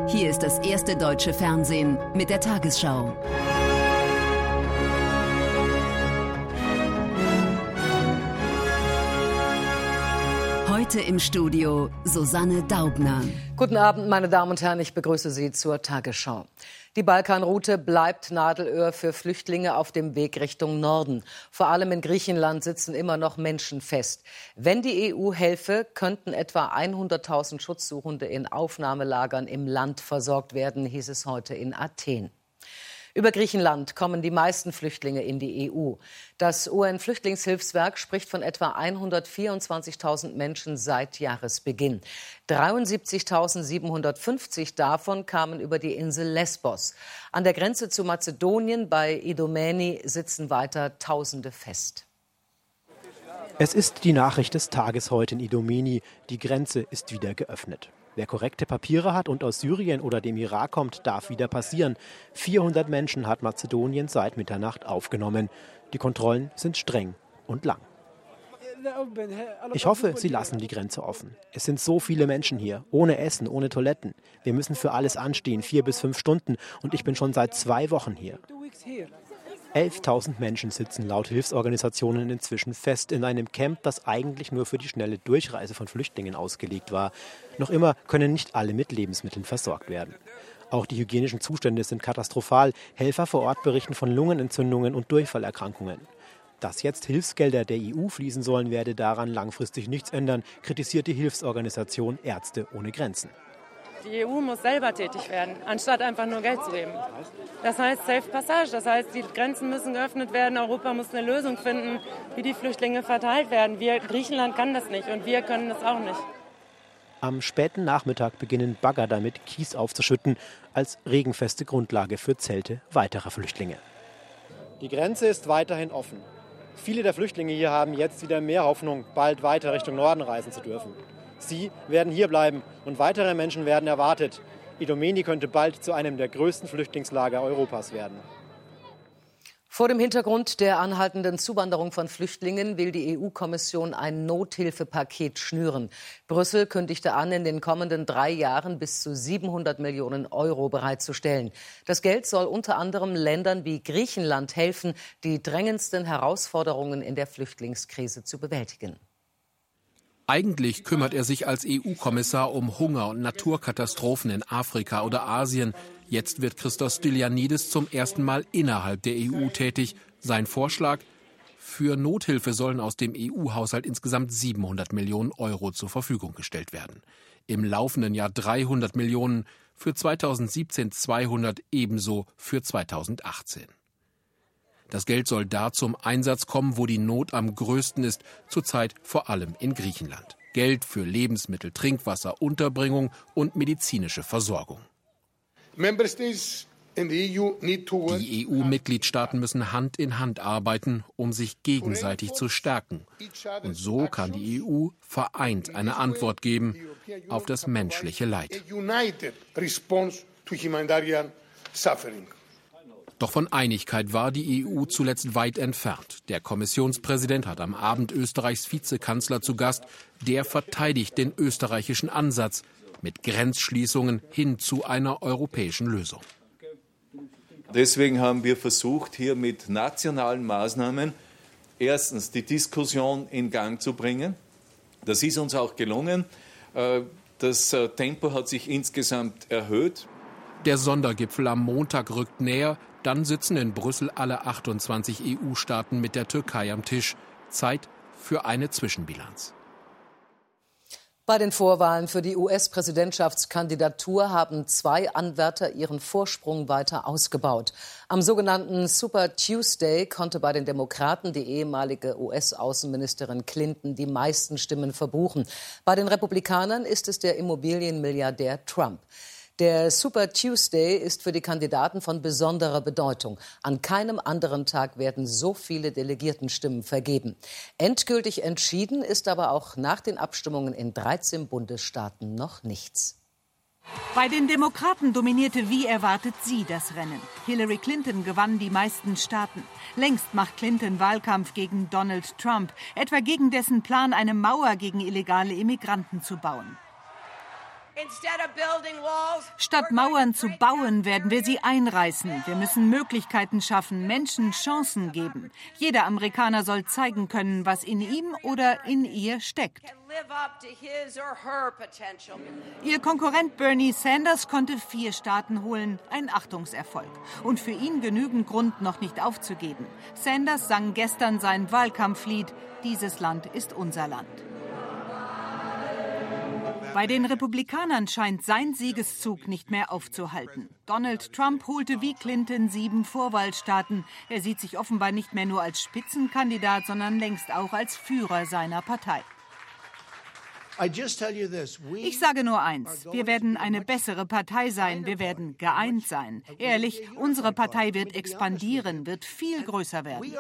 Hier ist das erste deutsche Fernsehen mit der Tagesschau. Heute im Studio Susanne Daubner. Guten Abend, meine Damen und Herren, ich begrüße Sie zur Tagesschau. Die Balkanroute bleibt Nadelöhr für Flüchtlinge auf dem Weg Richtung Norden. Vor allem in Griechenland sitzen immer noch Menschen fest. Wenn die EU helfe, könnten etwa 100.000 Schutzsuchende in Aufnahmelagern im Land versorgt werden, hieß es heute in Athen. Über Griechenland kommen die meisten Flüchtlinge in die EU. Das UN-Flüchtlingshilfswerk spricht von etwa 124.000 Menschen seit Jahresbeginn. 73.750 davon kamen über die Insel Lesbos. An der Grenze zu Mazedonien bei Idomeni sitzen weiter Tausende fest. Es ist die Nachricht des Tages heute in Idomeni. Die Grenze ist wieder geöffnet. Wer korrekte Papiere hat und aus Syrien oder dem Irak kommt, darf wieder passieren. 400 Menschen hat Mazedonien seit Mitternacht aufgenommen. Die Kontrollen sind streng und lang. Ich hoffe, sie lassen die Grenze offen. Es sind so viele Menschen hier, ohne Essen, ohne Toiletten. Wir müssen für alles anstehen, 4 bis 5 Stunden. Und ich bin schon seit 2 Wochen hier. 11.000 Menschen sitzen laut Hilfsorganisationen inzwischen fest in einem Camp, das eigentlich nur für die schnelle Durchreise von Flüchtlingen ausgelegt war. Noch immer können nicht alle mit Lebensmitteln versorgt werden. Auch die hygienischen Zustände sind katastrophal. Helfer vor Ort berichten von Lungenentzündungen und Durchfallerkrankungen. Dass jetzt Hilfsgelder der EU fließen sollen, werde daran langfristig nichts ändern, kritisiert die Hilfsorganisation Ärzte ohne Grenzen. Die EU muss selber tätig werden, anstatt einfach nur Geld zu geben. Das heißt Safe Passage, das heißt, die Grenzen müssen geöffnet werden, Europa muss eine Lösung finden, wie die Flüchtlinge verteilt werden. Griechenland kann das nicht und wir können das auch nicht. Am späten Nachmittag beginnen Bagger damit, Kies aufzuschütten, als regenfeste Grundlage für Zelte weiterer Flüchtlinge. Die Grenze ist weiterhin offen. Viele der Flüchtlinge hier haben jetzt wieder mehr Hoffnung, bald weiter Richtung Norden reisen zu dürfen. Sie werden hier bleiben und weitere Menschen werden erwartet. Idomeni könnte bald zu einem der größten Flüchtlingslager Europas werden. Vor dem Hintergrund der anhaltenden Zuwanderung von Flüchtlingen will die EU-Kommission ein Nothilfepaket schnüren. Brüssel kündigte an, in den kommenden 3 Jahren bis zu 700 Millionen Euro bereitzustellen. Das Geld soll unter anderem Ländern wie Griechenland helfen, die drängendsten Herausforderungen in der Flüchtlingskrise zu bewältigen. Eigentlich kümmert er sich als EU-Kommissar um Hunger und Naturkatastrophen in Afrika oder Asien. Jetzt wird Christos Stylianidis zum ersten Mal innerhalb der EU tätig. Sein Vorschlag: Für Nothilfe sollen aus dem EU-Haushalt insgesamt 700 Millionen Euro zur Verfügung gestellt werden. Im laufenden Jahr 300 Millionen, für 2017 200, ebenso für 2018. Das Geld soll da zum Einsatz kommen, wo die Not am größten ist, zurzeit vor allem in Griechenland. Geld für Lebensmittel, Trinkwasser, Unterbringung und medizinische Versorgung. Die EU-Mitgliedstaaten müssen Hand in Hand arbeiten, um sich gegenseitig zu stärken. Und so kann die EU vereint eine Antwort geben auf das menschliche Leid. Doch von Einigkeit war die EU zuletzt weit entfernt. Der Kommissionspräsident hat am Abend Österreichs Vizekanzler zu Gast. Der verteidigt den österreichischen Ansatz mit Grenzschließungen hin zu einer europäischen Lösung. Deswegen haben wir versucht, hier mit nationalen Maßnahmen erstens die Diskussion in Gang zu bringen. Das ist uns auch gelungen. Das Tempo hat sich insgesamt erhöht. Der Sondergipfel am Montag rückt näher. Dann sitzen in Brüssel alle 28 EU-Staaten mit der Türkei am Tisch. Zeit für eine Zwischenbilanz. Bei den Vorwahlen für die US-Präsidentschaftskandidatur haben 2 Anwärter ihren Vorsprung weiter ausgebaut. Am sogenannten Super Tuesday konnte bei den Demokraten die ehemalige US-Außenministerin Clinton die meisten Stimmen verbuchen. Bei den Republikanern ist es der Immobilienmilliardär Trump. Der Super Tuesday ist für die Kandidaten von besonderer Bedeutung. An keinem anderen Tag werden so viele Delegiertenstimmen vergeben. Endgültig entschieden ist aber auch nach den Abstimmungen in 13 Bundesstaaten noch nichts. Bei den Demokraten dominierte wie erwartet sie das Rennen. Hillary Clinton gewann die meisten Staaten. Längst macht Clinton Wahlkampf gegen Donald Trump, etwa gegen dessen Plan, eine Mauer gegen illegale Immigranten zu bauen. Statt Mauern zu bauen, werden wir sie einreißen. Wir müssen Möglichkeiten schaffen, Menschen Chancen geben. Jeder Amerikaner soll zeigen können, was in ihm oder in ihr steckt. Ihr Konkurrent Bernie Sanders konnte 4 Staaten holen, ein Achtungserfolg. Und für ihn genügend Grund, noch nicht aufzugeben. Sanders sang gestern sein Wahlkampflied "Dieses Land ist unser Land". Bei den Republikanern scheint sein Siegeszug nicht mehr aufzuhalten. Donald Trump holte wie Clinton 7 Vorwahlstaaten. Er sieht sich offenbar nicht mehr nur als Spitzenkandidat, sondern längst auch als Führer seiner Partei. Ich sage nur eins, wir werden eine bessere Partei sein, wir werden geeint sein. Ehrlich, unsere Partei wird expandieren, wird viel größer werden.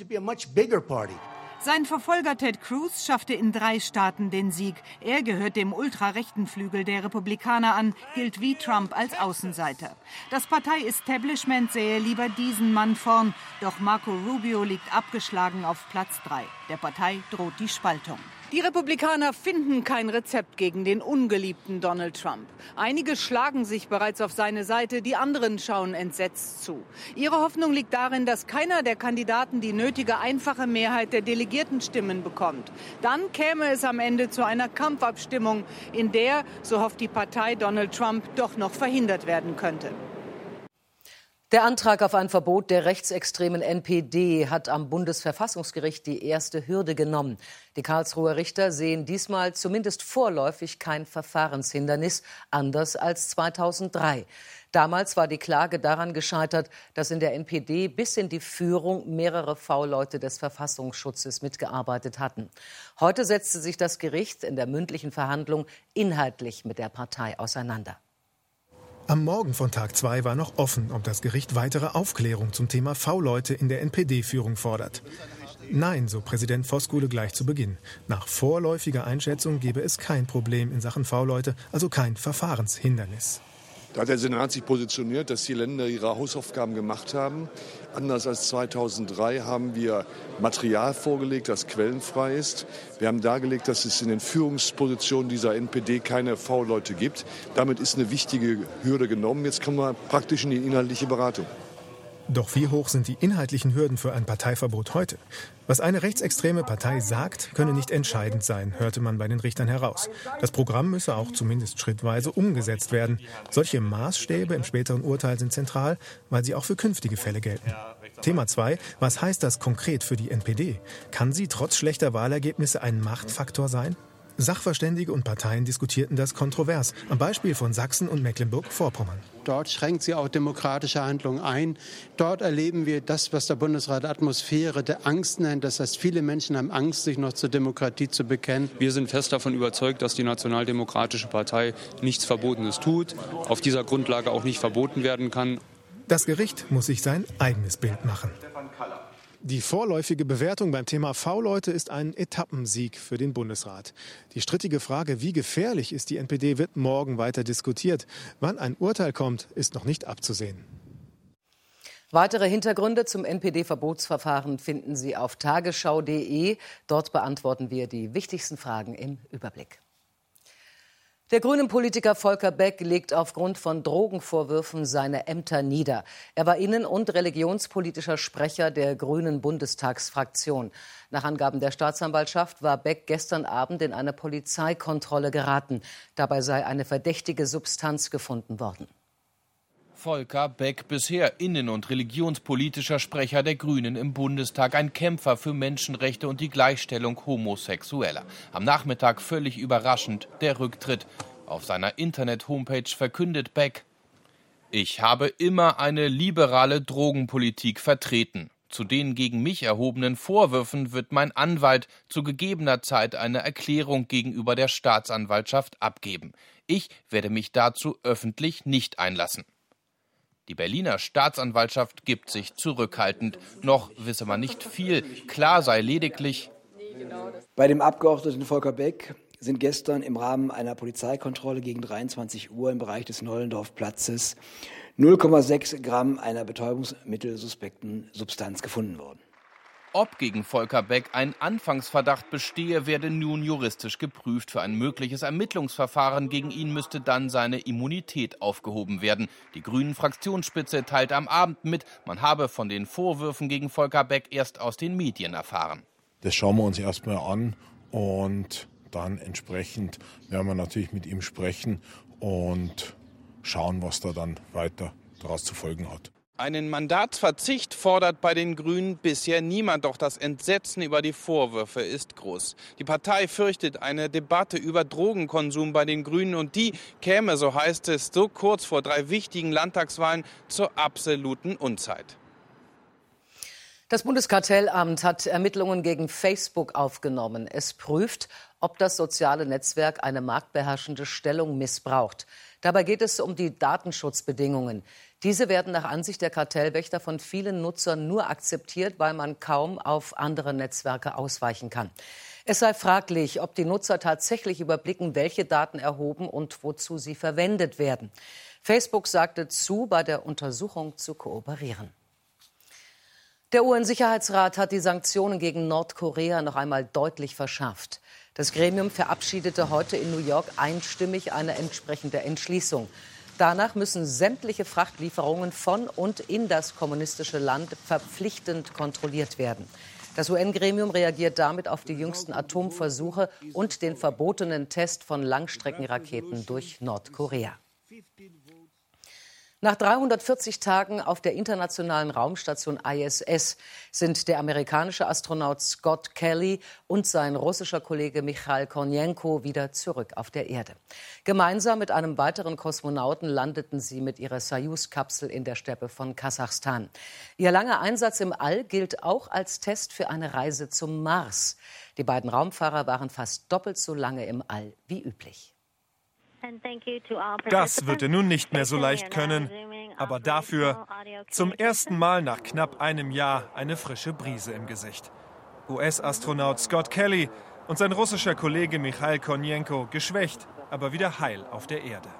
Sein Verfolger Ted Cruz schaffte in 3 Staaten den Sieg. Er gehört dem ultrarechten Flügel der Republikaner an, gilt wie Trump als Außenseiter. Das Partei-Establishment sähe lieber diesen Mann vorn, doch Marco Rubio liegt abgeschlagen auf Platz 3. Der Partei droht die Spaltung. Die Republikaner finden kein Rezept gegen den ungeliebten Donald Trump. Einige schlagen sich bereits auf seine Seite, die anderen schauen entsetzt zu. Ihre Hoffnung liegt darin, dass keiner der Kandidaten die nötige einfache Mehrheit der Delegiertenstimmen bekommt. Dann käme es am Ende zu einer Kampfabstimmung, in der, so hofft die Partei, Donald Trump doch noch verhindert werden könnte. Der Antrag auf ein Verbot der rechtsextremen NPD hat am Bundesverfassungsgericht die erste Hürde genommen. Die Karlsruher Richter sehen diesmal zumindest vorläufig kein Verfahrenshindernis, anders als 2003. Damals war die Klage daran gescheitert, dass in der NPD bis in die Führung mehrere V-Leute des Verfassungsschutzes mitgearbeitet hatten. Heute setzte sich das Gericht in der mündlichen Verhandlung inhaltlich mit der Partei auseinander. Am Morgen von Tag 2 war noch offen, ob das Gericht weitere Aufklärung zum Thema V-Leute in der NPD-Führung fordert. Nein, so Präsident Voskuhle gleich zu Beginn. Nach vorläufiger Einschätzung gebe es kein Problem in Sachen V-Leute, also kein Verfahrenshindernis. Da hat der Senat sich positioniert, dass die Länder ihre Hausaufgaben gemacht haben. Anders als 2003 haben wir Material vorgelegt, das quellenfrei ist. Wir haben dargelegt, dass es in den Führungspositionen dieser NPD keine V-Leute gibt. Damit ist eine wichtige Hürde genommen. Jetzt kommen wir praktisch in die inhaltliche Beratung. Doch wie hoch sind die inhaltlichen Hürden für ein Parteiverbot heute? Was eine rechtsextreme Partei sagt, könne nicht entscheidend sein, hörte man bei den Richtern heraus. Das Programm müsse auch zumindest schrittweise umgesetzt werden. Solche Maßstäbe im späteren Urteil sind zentral, weil sie auch für künftige Fälle gelten. Thema 2. Was heißt das konkret für die NPD? Kann sie trotz schlechter Wahlergebnisse ein Machtfaktor sein? Sachverständige und Parteien diskutierten das kontrovers, am Beispiel von Sachsen und Mecklenburg-Vorpommern. Dort schränkt sie auch demokratische Handlungen ein. Dort erleben wir das, was der Bundesrat Atmosphäre der Angst nennt. Das heißt, viele Menschen haben Angst, sich noch zur Demokratie zu bekennen. Wir sind fest davon überzeugt, dass die Nationaldemokratische Partei nichts Verbotenes tut, auf dieser Grundlage auch nicht verboten werden kann. Das Gericht muss sich sein eigenes Bild machen. Die vorläufige Bewertung beim Thema V-Leute ist ein Etappensieg für den Bundesrat. Die strittige Frage, wie gefährlich ist die NPD, wird morgen weiter diskutiert. Wann ein Urteil kommt, ist noch nicht abzusehen. Weitere Hintergründe zum NPD-Verbotsverfahren finden Sie auf tagesschau.de. Dort beantworten wir die wichtigsten Fragen im Überblick. Der Grünen-Politiker Volker Beck legt aufgrund von Drogenvorwürfen seine Ämter nieder. Er war innen- und religionspolitischer Sprecher der Grünen Bundestagsfraktion. Nach Angaben der Staatsanwaltschaft war Beck gestern Abend in eine Polizeikontrolle geraten. Dabei sei eine verdächtige Substanz gefunden worden. Volker Beck, bisher innen- und religionspolitischer Sprecher der Grünen im Bundestag, ein Kämpfer für Menschenrechte und die Gleichstellung Homosexueller. Am Nachmittag völlig überraschend der Rücktritt. Auf seiner Internet-Homepage verkündet Beck: Ich habe immer eine liberale Drogenpolitik vertreten. Zu den gegen mich erhobenen Vorwürfen wird mein Anwalt zu gegebener Zeit eine Erklärung gegenüber der Staatsanwaltschaft abgeben. Ich werde mich dazu öffentlich nicht einlassen. Die Berliner Staatsanwaltschaft gibt sich zurückhaltend. Noch wisse man nicht viel. Klar sei lediglich: Bei dem Abgeordneten Volker Beck sind gestern im Rahmen einer Polizeikontrolle gegen 23 Uhr im Bereich des Nollendorfplatzes 0,6 Gramm einer betäubungsmittelsuspekten Substanz gefunden worden. Ob gegen Volker Beck ein Anfangsverdacht bestehe, werde nun juristisch geprüft. Für ein mögliches Ermittlungsverfahren gegen ihn müsste dann seine Immunität aufgehoben werden. Die Grünen-Fraktionsspitze teilt am Abend mit, man habe von den Vorwürfen gegen Volker Beck erst aus den Medien erfahren. Das schauen wir uns erstmal an und dann entsprechend werden wir natürlich mit ihm sprechen und schauen, was da dann weiter daraus zu folgen hat. Einen Mandatsverzicht fordert bei den Grünen bisher niemand, doch das Entsetzen über die Vorwürfe ist groß. Die Partei fürchtet eine Debatte über Drogenkonsum bei den Grünen und die käme, so heißt es, so kurz vor 3 wichtigen Landtagswahlen zur absoluten Unzeit. Das Bundeskartellamt hat Ermittlungen gegen Facebook aufgenommen. Es prüft, ob das soziale Netzwerk eine marktbeherrschende Stellung missbraucht. Dabei geht es um die Datenschutzbedingungen. Diese werden nach Ansicht der Kartellwächter von vielen Nutzern nur akzeptiert, weil man kaum auf andere Netzwerke ausweichen kann. Es sei fraglich, ob die Nutzer tatsächlich überblicken, welche Daten erhoben und wozu sie verwendet werden. Facebook sagte zu, bei der Untersuchung zu kooperieren. Der UN-Sicherheitsrat hat die Sanktionen gegen Nordkorea noch einmal deutlich verschärft. Das Gremium verabschiedete heute in New York einstimmig eine entsprechende Entschließung. Danach müssen sämtliche Frachtlieferungen von und in das kommunistische Land verpflichtend kontrolliert werden. Das UN-Gremium reagiert damit auf die jüngsten Atomversuche und den verbotenen Test von Langstreckenraketen durch Nordkorea. Nach 340 Tagen auf der internationalen Raumstation ISS sind der amerikanische Astronaut Scott Kelly und sein russischer Kollege Michail Kornienko wieder zurück auf der Erde. Gemeinsam mit einem weiteren Kosmonauten landeten sie mit ihrer Soyuz-Kapsel in der Steppe von Kasachstan. Ihr langer Einsatz im All gilt auch als Test für eine Reise zum Mars. Die beiden Raumfahrer waren fast doppelt so lange im All wie üblich. Das wird er nun nicht mehr so leicht können, aber dafür zum ersten Mal nach knapp einem Jahr eine frische Brise im Gesicht. US-Astronaut Scott Kelly und sein russischer Kollege Michail Kornienko geschwächt, aber wieder heil auf der Erde.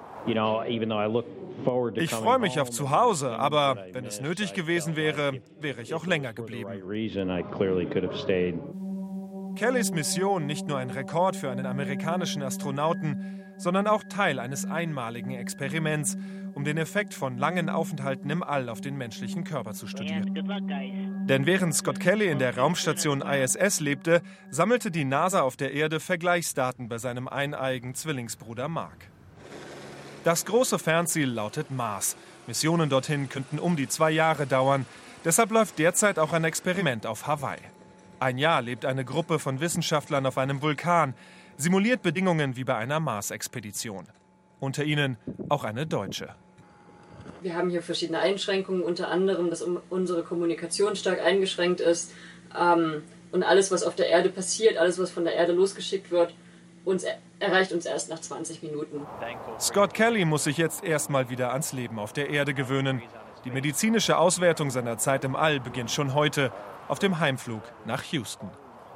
Ich freue mich auf zu Hause, aber wenn es nötig gewesen wäre, wäre ich auch länger geblieben. Kellys Mission nicht nur ein Rekord für einen amerikanischen Astronauten, sondern auch Teil eines einmaligen Experiments, um den Effekt von langen Aufenthalten im All auf den menschlichen Körper zu studieren. Denn während Scott Kelly in der Raumstation ISS lebte, sammelte die NASA auf der Erde Vergleichsdaten bei seinem eineigen Zwillingsbruder Mark. Das große Fernziel lautet Mars. Missionen dorthin könnten um die 2 Jahre dauern. Deshalb läuft derzeit auch ein Experiment auf Hawaii. Ein Jahr lebt eine Gruppe von Wissenschaftlern auf einem Vulkan, simuliert Bedingungen wie bei einer Mars-Expedition. Unter ihnen auch eine Deutsche. Wir haben hier verschiedene Einschränkungen, unter anderem, dass unsere Kommunikation stark eingeschränkt ist und alles, was auf der Erde passiert, alles, was von der Erde losgeschickt wird, erreicht uns erst nach 20 Minuten. Scott Kelly muss sich jetzt erstmal wieder ans Leben auf der Erde gewöhnen. Die medizinische Auswertung seiner Zeit im All beginnt schon heute auf dem Heimflug nach Houston.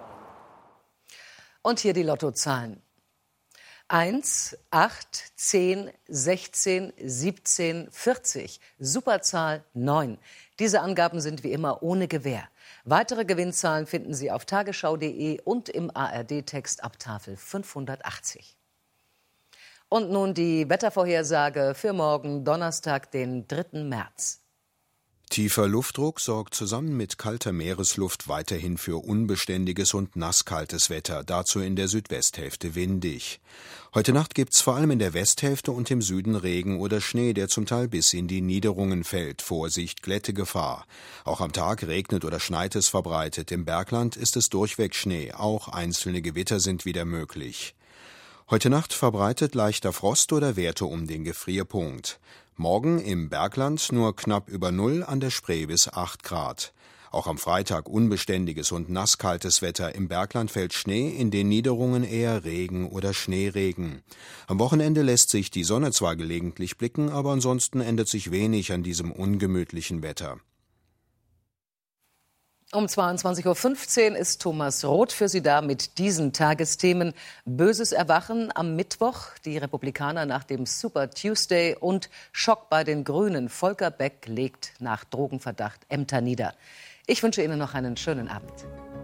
Und hier die Lottozahlen. 1, 8, 10, 16, 17, 40. Superzahl 9. Diese Angaben sind wie immer ohne Gewähr. Weitere Gewinnzahlen finden Sie auf tagesschau.de und im ARD-Text ab Tafel 580. Und nun die Wettervorhersage für morgen, Donnerstag, den 3. März. Tiefer Luftdruck sorgt zusammen mit kalter Meeresluft weiterhin für unbeständiges und nasskaltes Wetter, dazu in der Südwesthälfte windig. Heute Nacht gibt's vor allem in der Westhälfte und im Süden Regen oder Schnee, der zum Teil bis in die Niederungen fällt. Vorsicht, Glättegefahr. Auch am Tag regnet oder schneit es verbreitet. Im Bergland ist es durchweg Schnee. Auch einzelne Gewitter sind wieder möglich. Heute Nacht verbreitet leichter Frost oder Werte um den Gefrierpunkt. Morgen im Bergland nur knapp über 0, an der Spree bis 8 Grad. Auch am Freitag unbeständiges und nasskaltes Wetter. Im Bergland fällt Schnee, in den Niederungen eher Regen oder Schneeregen. Am Wochenende lässt sich die Sonne zwar gelegentlich blicken, aber ansonsten ändert sich wenig an diesem ungemütlichen Wetter. Um 22.15 Uhr ist Thomas Roth für Sie da mit diesen Tagesthemen. Böses Erwachen am Mittwoch, die Republikaner nach dem Super Tuesday und Schock bei den Grünen. Volker Beck legt nach Drogenverdacht Ämter nieder. Ich wünsche Ihnen noch einen schönen Abend.